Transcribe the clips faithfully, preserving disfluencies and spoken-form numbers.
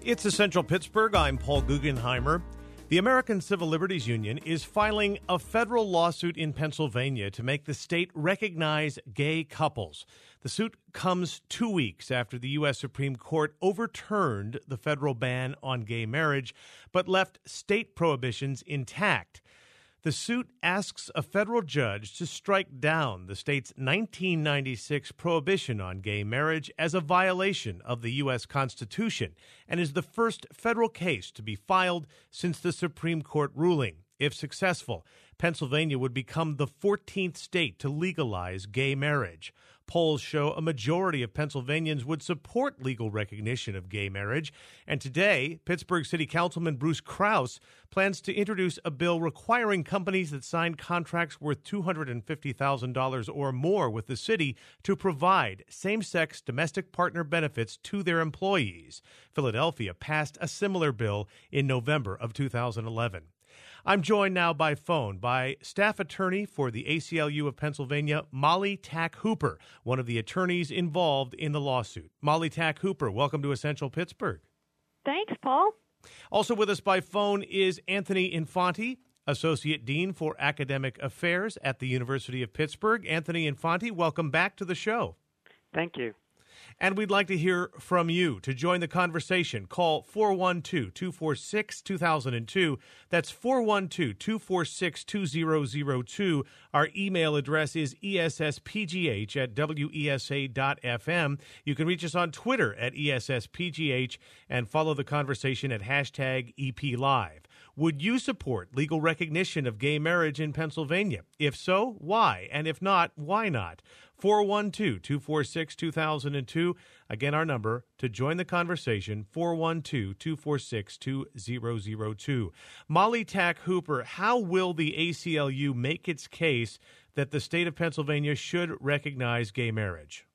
It's Essential Pittsburgh. I'm Paul Guggenheimer. The American Civil Liberties Union is filing a federal lawsuit in Pennsylvania to make the state recognize gay couples. The suit comes two weeks after the U S Supreme Court overturned the federal ban on gay marriage, but left state prohibitions intact. The suit asks a federal judge to strike down the state's nineteen ninety-six prohibition on gay marriage as a violation of the U S Constitution and is the first federal case to be filed since the Supreme Court ruling. If successful, Pennsylvania would become the fourteenth state to legalize gay marriage. Polls show a majority of Pennsylvanians would support legal recognition of gay marriage. And today, Pittsburgh City Councilman Bruce Kraus plans to introduce a bill requiring companies that sign contracts worth two hundred fifty thousand dollars or more with the city to provide same-sex domestic partner benefits to their employees. Philadelphia passed a similar bill in November of two thousand eleven. I'm joined now by phone by staff attorney for the A C L U of Pennsylvania, Molly Tack Hooper, one of the attorneys involved in the lawsuit. Molly Tack Hooper, welcome to Essential Pittsburgh. Thanks, Paul. Also with us by phone is Anthony Infanti, Associate Dean for Academic Affairs at the University of Pittsburgh. Anthony Infanti, welcome back to the show. Thank you. And we'd like to hear from you. To join the conversation, call four one two, two four six, two thousand two. That's four one two, two four six, two zero zero two. Our email address is E S S P G H at W E S A dot F M. You can reach us on Twitter at E S S P G H and follow the conversation at hashtag E P Live. Would you support legal recognition of gay marriage in Pennsylvania? If so, why? And if not, why not? four one two, two four six, two thousand two. Again, our number to join the conversation, four one two, two four six, two zero zero two. Molly Tack Hooper, how will the A C L U make its case that the state of Pennsylvania should recognize gay marriage?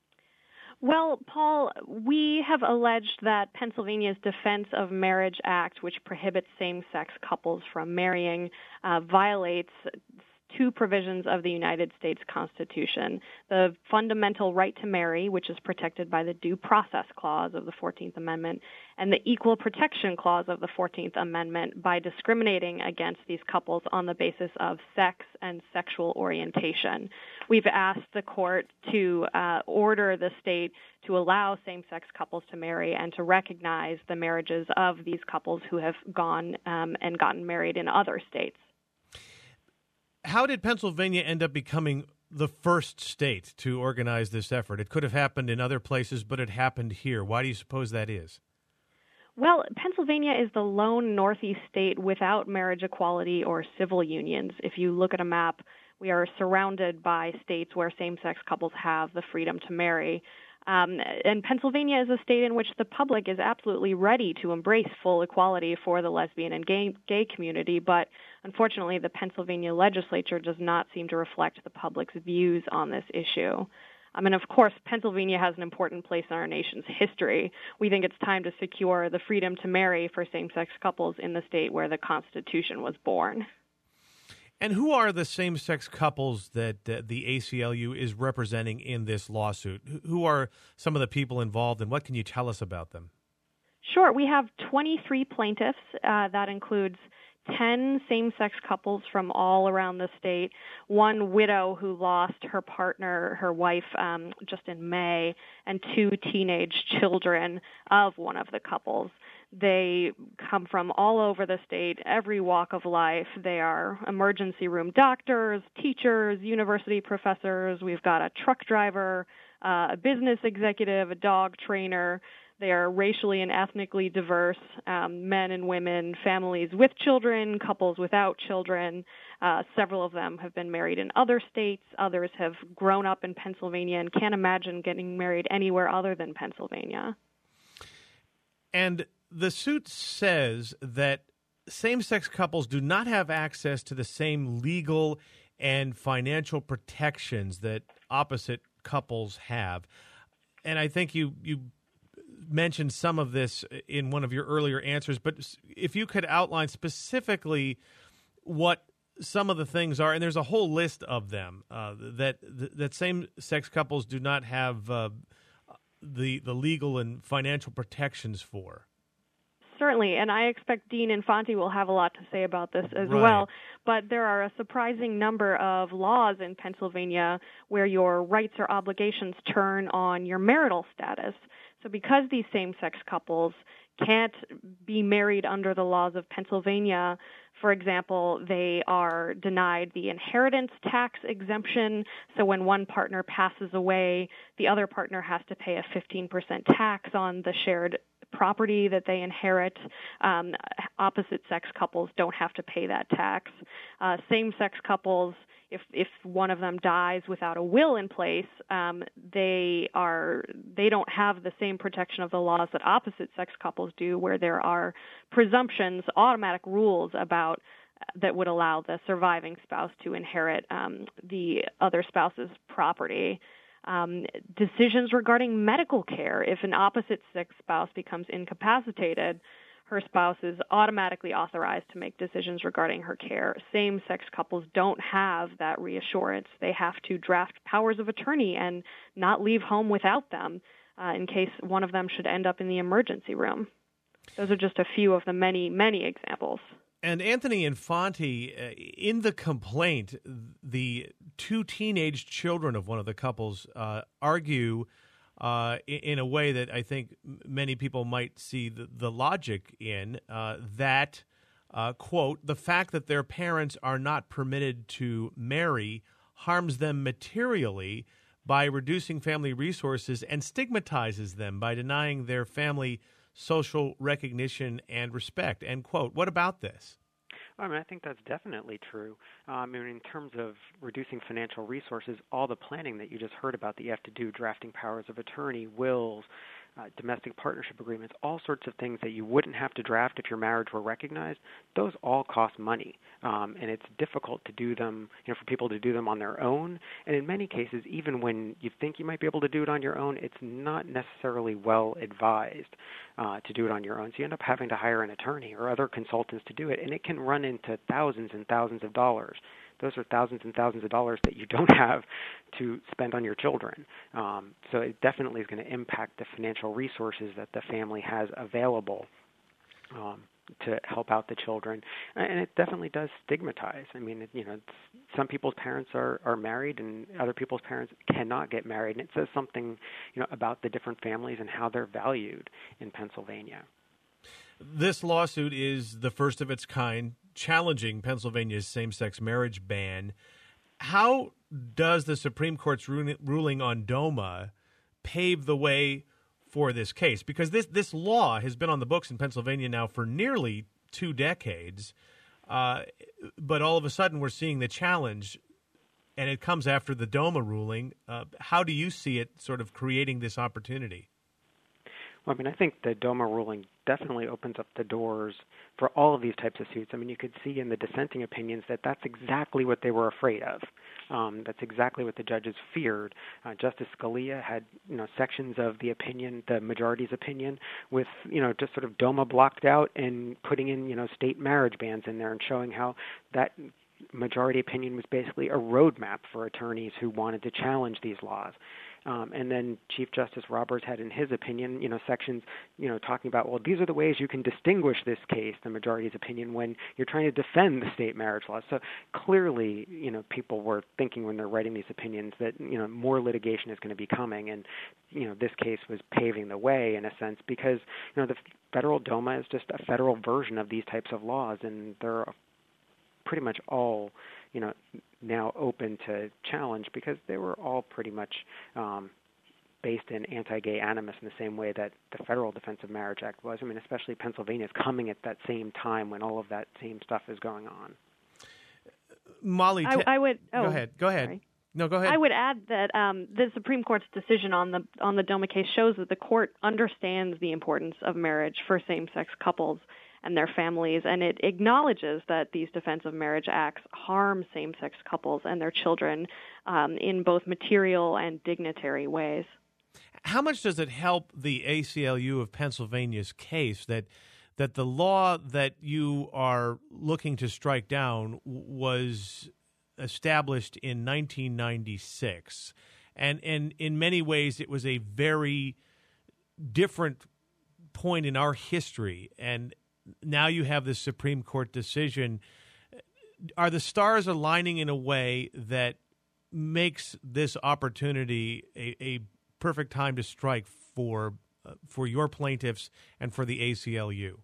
Well, Paul, we have alleged that Pennsylvania's Defense of Marriage Act, which prohibits same-sex couples from marrying, uh, violates two provisions of the United States Constitution. The fundamental right to marry, which is protected by the Due Process Clause of the fourteenth Amendment, and the Equal Protection Clause of the fourteenth Amendment by discriminating against these couples on the basis of sex and sexual orientation. We've asked the court to uh, order the state to allow same-sex couples to marry and to recognize the marriages of these couples who have gone um, and gotten married in other states. How did Pennsylvania end up becoming the first state to organize this effort? It could have happened in other places, but it happened here. Why do you suppose that is? Well, Pennsylvania is the lone Northeast state without marriage equality or civil unions. If you look at a map, we are surrounded by states where same-sex couples have the freedom to marry. Um, and Pennsylvania is a state in which the public is absolutely ready to embrace full equality for the lesbian and gay, gay community, but unfortunately the Pennsylvania legislature does not seem to reflect the public's views on this issue. I mean, of course, Pennsylvania has an important place in our nation's history. We think it's time to secure the freedom to marry for same-sex couples in the state where the Constitution was born. And who are the same-sex couples that uh, the A C L U is representing in this lawsuit? Who are some of the people involved, and what can you tell us about them? Sure. We have twenty-three plaintiffs. Uh, that includes ten same-sex couples from all around the state, one widow who lost her partner, her wife, um, just in May, and two teenage children of one of the couples. They come from all over the state, every walk of life. They are emergency room doctors, teachers, university professors. We've got a truck driver, uh, a business executive, a dog trainer. They are racially and ethnically diverse, um, men and women, families with children, couples without children. Uh, several of them have been married in other states. Others have grown up in Pennsylvania and can't imagine getting married anywhere other than Pennsylvania. And the suit says that same-sex couples do not have access to the same legal and financial protections that opposite couples have. And I think you you mentioned some of this in one of your earlier answers, but if you could outline specifically what some of the things are, and there's a whole list of them, uh, that that same-sex couples do not have uh, the the legal and financial protections for. certainly, and I expect Dean Infante will have a lot to say about this as Right. well. But there are a surprising number of laws in Pennsylvania where your rights or obligations turn on your marital status. So because these same-sex couples can't be married under the laws of Pennsylvania, for example, they are denied the inheritance tax exemption. So when one partner passes away, the other partner has to pay a fifteen percent tax on the shared property that they inherit. Um, opposite-sex couples don't have to pay that tax. Uh, same-sex couples, if if one of them dies without a will in place, um, they are they don't have the same protection of the laws that opposite-sex couples do, where there are presumptions, automatic rules about that would allow the surviving spouse to inherit um, the other spouse's property. Um, decisions regarding medical care. If an opposite-sex spouse becomes incapacitated, her spouse is automatically authorized to make decisions regarding her care. Same-sex couples don't have that reassurance. They have to draft powers of attorney and not leave home without them uh, in case one of them should end up in the emergency room. Those are just a few of the many, many examples. And Anthony Infante, uh, in the complaint, the two teenage children of one of the couples uh, argue uh, in a way that I think many people might see the, the logic in, uh, that, uh, quote, the fact that their parents are not permitted to marry harms them materially by reducing family resources and stigmatizes them by denying their family social recognition and respect, end quote. What about this? I mean, I think that's definitely true. Um, I mean, in terms of reducing financial resources, all the planning that you just heard about that you have to do, drafting powers of attorney, wills, uh, domestic partnership agreements, all sorts of things that you wouldn't have to draft if your marriage were recognized, those all cost money. Um, and it's difficult to do them, you know, for people to do them on their own. And in many cases, even when you think you might be able to do it on your own, it's not necessarily well advised uh, to do it on your own. So you end up having to hire an attorney or other consultants to do it, and it can run into thousands and thousands of dollars. Those are thousands and thousands of dollars that you don't have to spend on your children. Um, so it definitely is going to impact the financial resources that the family has available um, to help out the children. And it definitely does stigmatize. I mean, you know, it's, some people's parents are, are married and other people's parents cannot get married. And it says something, you know, about the different families and how they're valued in Pennsylvania. This lawsuit is the first of its kind, challenging Pennsylvania's same-sex marriage ban. How does the Supreme Court's ruling on DOMA pave the way for this case? Because this, this law has been on the books in Pennsylvania now for nearly two decades, uh, but all of a sudden we're seeing the challenge, and it comes after the DOMA ruling. Uh, how do you see it sort of creating this opportunity? Well, I mean, I think the DOMA ruling definitely opens up the doors for all of these types of suits. I mean, you could see in the dissenting opinions that that's exactly what they were afraid of. Um, that's exactly what the judges feared. Uh, Justice Scalia had, you know, sections of the opinion, the majority's opinion, with, you know, just sort of DOMA blocked out and putting in, you know, state marriage bans in there and showing how that majority opinion was basically a roadmap for attorneys who wanted to challenge these laws. Um, and then Chief Justice Roberts had in his opinion, you know, sections, you know, talking about, well, these are the ways you can distinguish this case, the majority's opinion, when you're trying to defend the state marriage laws. So clearly, you know, people were thinking when they're writing these opinions that, you know, more litigation is going to be coming. And, you know, this case was paving the way in a sense because, you know, the federal DOMA is just a federal version of these types of laws, and they're pretty much all, you know, now open to challenge because they were all pretty much um, based in anti-gay animus in the same way that the Federal Defense of Marriage Act was. I mean, especially Pennsylvania is coming at that same time when all of that same stuff is going on. Molly, I, I would oh, go ahead. Go ahead. Sorry. No, go ahead. I would add that um, the Supreme Court's decision on the on the DOMA case shows that the court understands the importance of marriage for same-sex couples and their families, and it acknowledges that these Defense of Marriage Acts harm same-sex couples and their children um, in both material and dignitary ways. How much does it help the A C L U of Pennsylvania's case that that the law that you are looking to strike down was established in nineteen ninety-six, and and in many ways it was a very different point in our history, and now you have this Supreme Court decision. Are the stars aligning in a way that makes this opportunity a, a perfect time to strike for uh, for your plaintiffs and for the A C L U?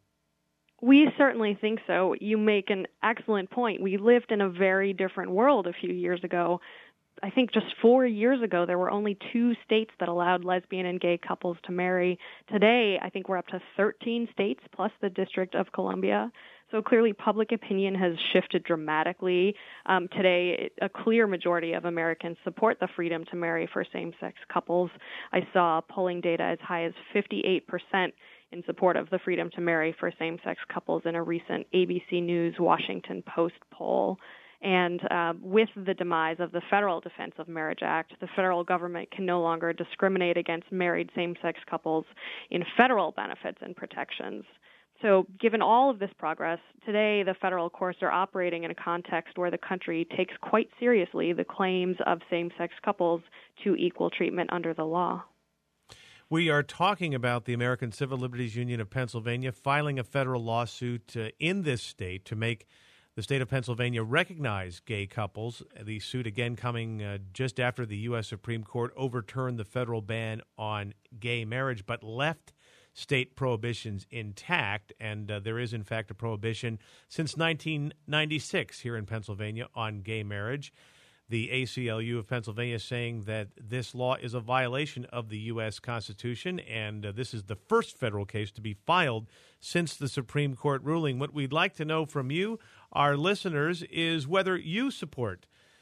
We certainly think so. You make an excellent point. We lived in a very different world a few years ago. I think just four years ago, there were only two states that allowed lesbian and gay couples to marry. Today, I think we're up to thirteen states plus the District of Columbia. So clearly, public opinion has shifted dramatically. Um, today, a clear majority of Americans support the freedom to marry for same-sex couples. I saw polling data as high as fifty-eight percent in support of the freedom to marry for same-sex couples in a recent A B C News Washington Post poll. And uh, with the demise of the Federal Defense of Marriage Act, the federal government can no longer discriminate against married same-sex couples in federal benefits and protections. So given all of this progress, today the federal courts are operating in a context where the country takes quite seriously the claims of same-sex couples to equal treatment under the law. We are talking about the American Civil Liberties Union of Pennsylvania filing a federal lawsuit uh, in this state to make the state of Pennsylvania recognize gay couples. The suit again coming uh, just after the U S Supreme Court overturned the federal ban on gay marriage, but left state prohibitions intact. And uh, there is, in fact, a prohibition since nineteen ninety-six here in Pennsylvania on gay marriage. The A C L U of Pennsylvania is saying that this law is a violation of the U S Constitution, and uh, this is the first federal case to be filed since the Supreme Court ruling. What we'd like to know from you, our listeners, is whether you support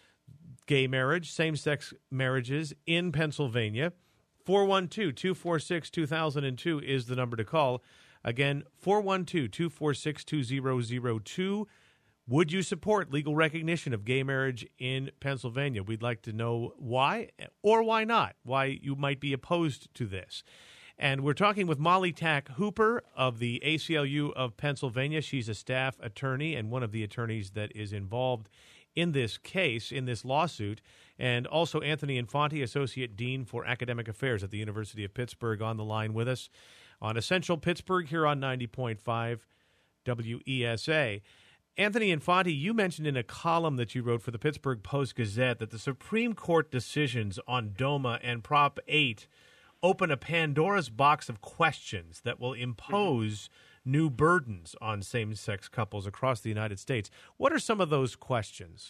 gay marriage, same-sex marriages in Pennsylvania. four one two, two four six, two thousand two is the number to call. Again, four one two, two four six, two zero zero two. Would you support legal recognition of gay marriage in Pennsylvania? We'd like to know why or why not, why you might be opposed to this. And we're talking with Molly Tack Hooper of the A C L U of Pennsylvania. She's a staff attorney and one of the attorneys that is involved in this case, in this lawsuit, and also Anthony Infante, Associate Dean for Academic Affairs at the University of Pittsburgh, on the line with us on Essential Pittsburgh here on ninety point five W E S A. Anthony Infante, you mentioned in a column that you wrote for the Pittsburgh Post-Gazette that the Supreme Court decisions on DOMA and Prop eight open a Pandora's box of questions that will impose new burdens on same-sex couples across the United States. What are some of those questions?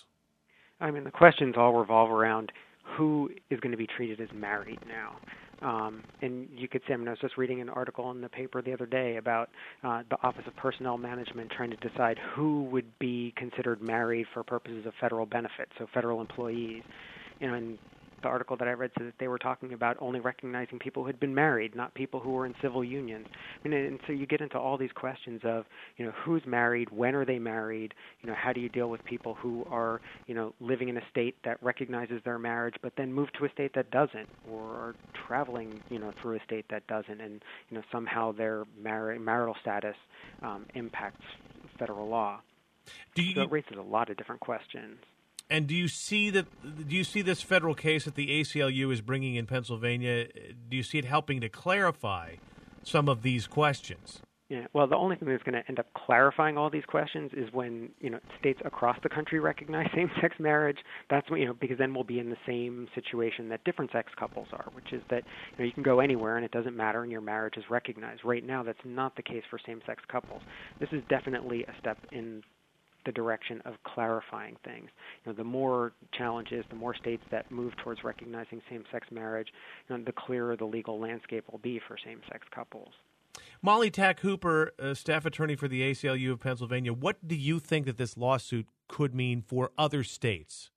I mean, the questions all revolve around who is going to be treated as married now. Um, and you could say, I mean, I was just reading an article in the paper the other day about uh, the Office of Personnel Management trying to decide who would be considered married for purposes of federal benefits, so federal employees. You know, and the article that I read said that they were talking about only recognizing people who had been married, not people who were in civil unions. I mean, and so you get into all these questions of, you know, who's married, when are they married, you know, how do you deal with people who are, you know, living in a state that recognizes their marriage but then move to a state that doesn't, or are traveling, you know, through a state that doesn't, and, you know, somehow their mar- marital status um, impacts federal law. Do you, so it raises a lot of different questions. And do you see that? Do you see this federal case that the A C L U is bringing in Pennsylvania? Do you see it helping to clarify some of these questions? Yeah. Well, the only thing that's going to end up clarifying all these questions is when, you know, states across the country recognize same-sex marriage. That's when, you know, because then we'll be in the same situation that different sex couples are, which is that, you know, you can go anywhere and it doesn't matter and your marriage is recognized. Right now, that's not the case for same-sex couples. This is definitely a step in the direction of clarifying things. You know, the more challenges, the more states that move towards recognizing same-sex marriage, you know, the clearer the legal landscape will be for same-sex couples. Molly Tack Hooper, uh, staff attorney for the A C L U of Pennsylvania, what do you think that this lawsuit could mean for other states?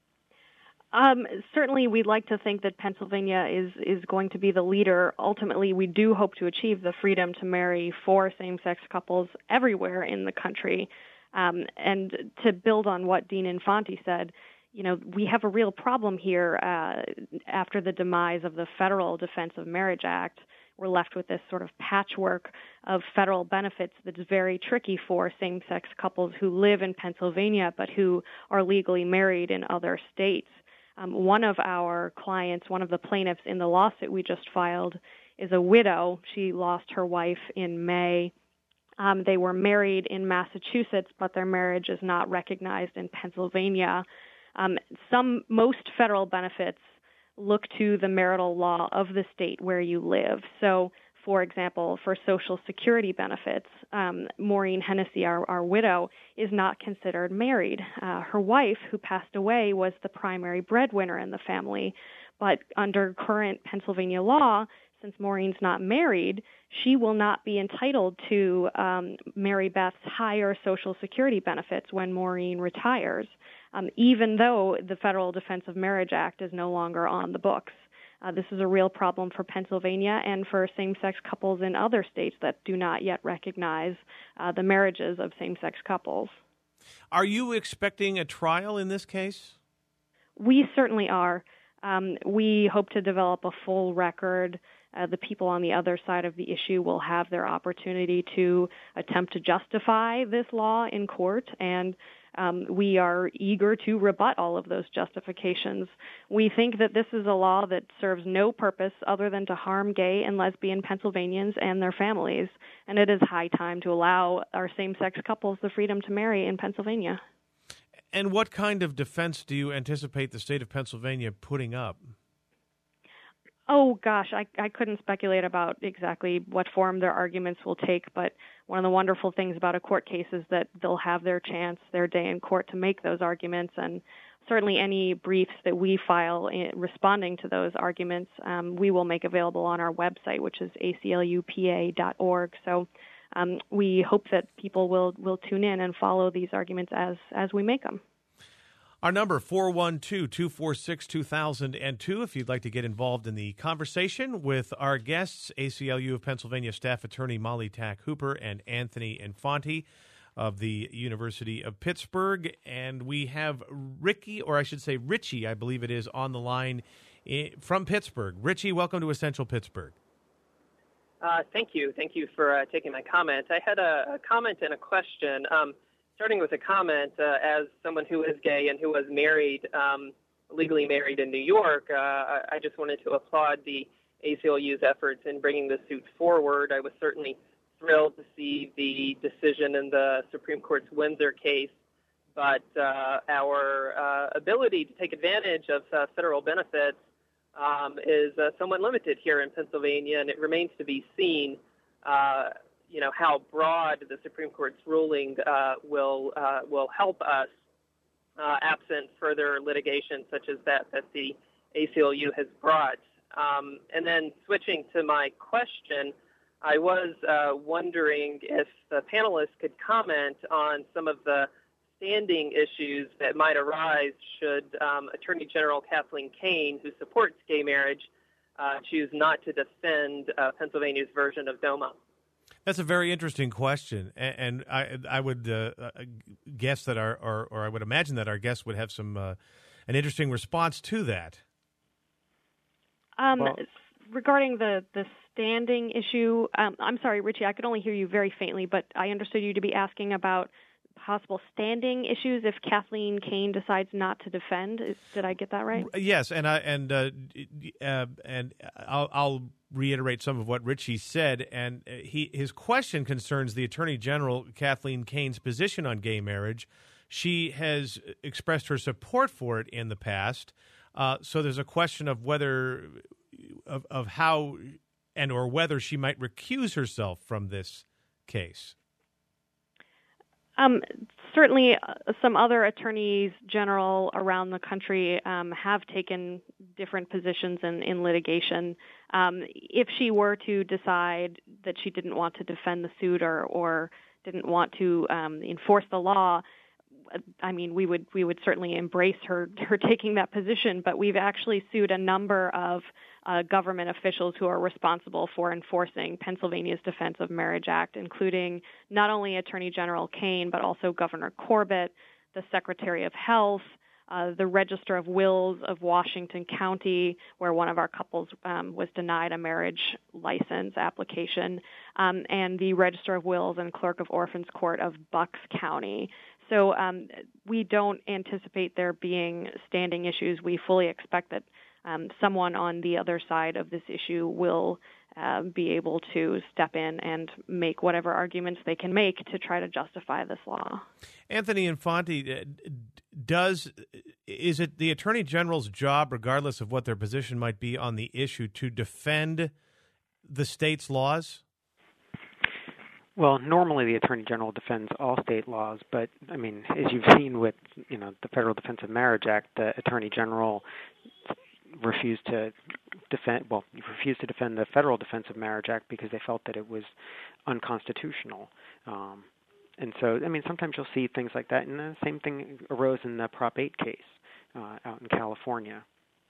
Um, certainly, we'd like to think that Pennsylvania is, is going to be the leader. Ultimately, we do hope to achieve the freedom to marry for same-sex couples everywhere in the country. Um, and to build on what Dean Infante said, you know, we have a real problem here uh, after the demise of the Federal Defense of Marriage Act. We're left with this sort of patchwork of federal benefits that's very tricky for same-sex couples who live in Pennsylvania but who are legally married in other states. Um, one of our clients, one of the plaintiffs in the lawsuit we just filed, is a widow. She lost her wife in May. Um, they were married in Massachusetts, but their marriage is not recognized in Pennsylvania. Um, some, most federal benefits look to the marital law of the state where you live. So, for example, for Social Security benefits, um, Maureen Hennessy, our, our widow, is not considered married. Uh, her wife, who passed away, was the primary breadwinner in the family. But under current Pennsylvania law, since Maureen's not married, she will not be entitled to um, Mary Beth's higher Social Security benefits when Maureen retires, um, even though the Federal Defense of Marriage Act is no longer on the books. Uh, this is a real problem for Pennsylvania and for same-sex couples in other states that do not yet recognize uh, the marriages of same-sex couples. Are you expecting a trial in this case? We certainly are. Um, we hope to develop a full record. Uh, the people on the other side of the issue will have their opportunity to attempt to justify this law in court, and um, we are eager to rebut all of those justifications. We think that this is a law that serves no purpose other than to harm gay and lesbian Pennsylvanians and their families, and it is high time to allow our same-sex couples the freedom to marry in Pennsylvania. And what kind of defense do you anticipate the state of Pennsylvania putting up? Oh, gosh, I, I couldn't speculate about exactly what form their arguments will take, but one of the wonderful things about a court case is that they'll have their chance, their day in court to make those arguments, and certainly any briefs that we file in responding to those arguments, um, we will make available on our website, which is A C L U P A dot org. So um, we hope that people will, will tune in and follow these arguments as, as we make them. Our number, four one two, two four six, two thousand two, if you'd like to get involved in the conversation with our guests, A C L U of Pennsylvania staff attorney Molly Tack Hooper and Anthony Infante of the University of Pittsburgh. And we have Ricky, or I should say Richie, I believe it is, on the line from Pittsburgh. Richie, welcome to Essential Pittsburgh. Uh, thank you. Thank you for uh, taking my comment. I had a, a comment and a question. Um, Starting with a comment, uh, as someone who is gay and who was married, um, legally married in New York, uh, I just wanted to applaud the A C L U's efforts in bringing the suit forward. I was certainly thrilled to see the decision in the Supreme Court's Windsor case, but uh, our uh, ability to take advantage of uh, federal benefits um, is uh, somewhat limited here in Pennsylvania, and it remains to be seen uh, you know, how broad the Supreme Court's ruling uh, will uh, will help us, uh, absent further litigation such as that that the A C L U has brought. Um, and then switching to my question, I was uh, wondering if the panelists could comment on some of the standing issues that might arise should um, Attorney General Kathleen Kane, who supports gay marriage, uh, choose not to defend uh, Pennsylvania's version of DOMA. That's a very interesting question, and, and I I would uh, guess that our or, or I would imagine that our guests would have some uh, an interesting response to that. Um, well, regarding the, the standing issue, um, I'm sorry, Richie, I could only hear you very faintly, but I understood you to be asking about possible standing issues if Kathleen Kane decides not to defend. Is, did I get that right? Yes, and I and uh, uh, and I'll, I'll reiterate some of what Richie said. And he his question concerns the Attorney General Kathleen Kane's position on gay marriage. She has expressed her support for it in the past. Uh, so there's a question of whether of of how and or whether she might recuse herself from this case. Um, certainly, uh, some other attorneys general around the country um, have taken different positions in, in litigation. Um, if she were to decide that she didn't want to defend the suit or, or didn't want to um, enforce the law, I mean, we would we would certainly embrace her her taking that position. But we've actually sued a number of uh, government officials who are responsible for enforcing Pennsylvania's Defense of Marriage Act, including not only Attorney General Kane, but also Governor Corbett, the Secretary of Health, uh, the Register of Wills of Washington County, where one of our couples um, was denied a marriage license application, um, and the Register of Wills and Clerk of Orphans Court of Bucks County. So um, we don't anticipate there being standing issues. We fully expect that um, someone on the other side of this issue will uh, be able to step in and make whatever arguments they can make to try to justify this law. Anthony Infante, does is it the Attorney General's job, regardless of what their position might be on the issue, to defend the state's laws? Well, normally the Attorney General defends all state laws, but I mean, as you've seen with, you know, the Federal Defense of Marriage Act, the Attorney General refused to defend, well, refused to defend the Federal Defense of Marriage Act because they felt that it was unconstitutional. Um, and so, I mean, sometimes you'll see things like that, and the same thing arose in the Prop eight case uh, out in California.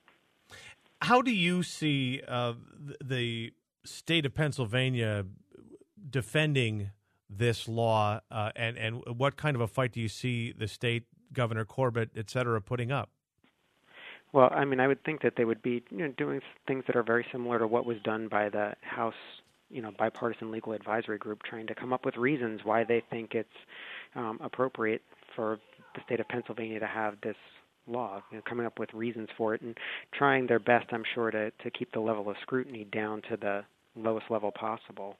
How do you see uh, the state of Pennsylvania defending this law, uh, and, and what kind of a fight do you see the state, Governor Corbett, et cetera, putting up? Well, I mean, I would think that they would be, you know, doing things that are very similar to what was done by the House, you know, Bipartisan Legal Advisory Group, trying to come up with reasons why they think it's um, appropriate for the state of Pennsylvania to have this law, you know, coming up with reasons for it and trying their best, I'm sure, to, to keep the level of scrutiny down to the lowest level possible.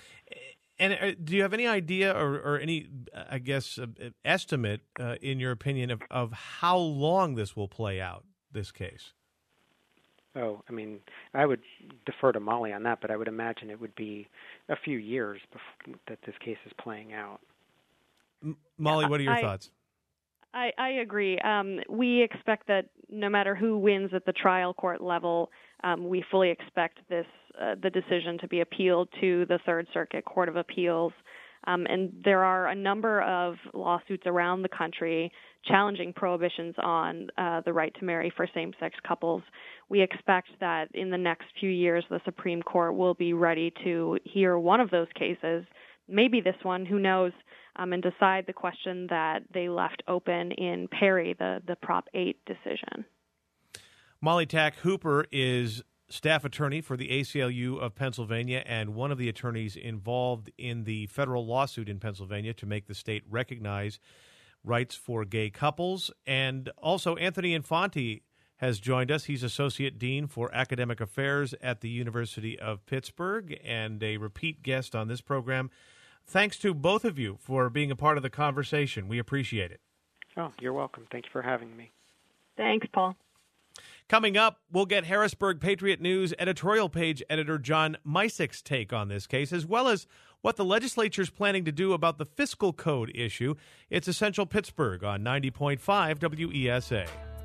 And do you have any idea or, or any, I guess, uh, estimate, uh, in your opinion, of, of how long this will play out, this case? Oh, I mean, I would defer to Molly on that, but I would imagine it would be a few years before, that this case is playing out. M- Molly, what are your I, thoughts? I, I agree. Um, we expect that no matter who wins at the trial court level, um, we fully expect this uh, the decision to be appealed to the Third Circuit Court of Appeals. Um, and there are a number of lawsuits around the country challenging prohibitions on uh, the right to marry for same-sex couples. We expect that in the next few years, the Supreme Court will be ready to hear one of those cases, maybe this one, who knows, um, and decide the question that they left open in Perry, the, the Prop eight decision. Molly Tack Hooper is staff attorney for the A C L U of Pennsylvania and one of the attorneys involved in the federal lawsuit in Pennsylvania to make the state recognize rights for gay couples. And also Anthony Infante has joined us. He's Associate Dean for Academic Affairs at the University of Pittsburgh and a repeat guest on this program. Thanks to both of you for being a part of the conversation. We appreciate it. Oh, you're welcome. Thank you for having me. Thanks, Paul. Coming up, we'll get Harrisburg Patriot News editorial page editor John Mysick's take on this case, as well as what the legislature's planning to do about the fiscal code issue. It's Essential Pittsburgh on ninety point five W E S A.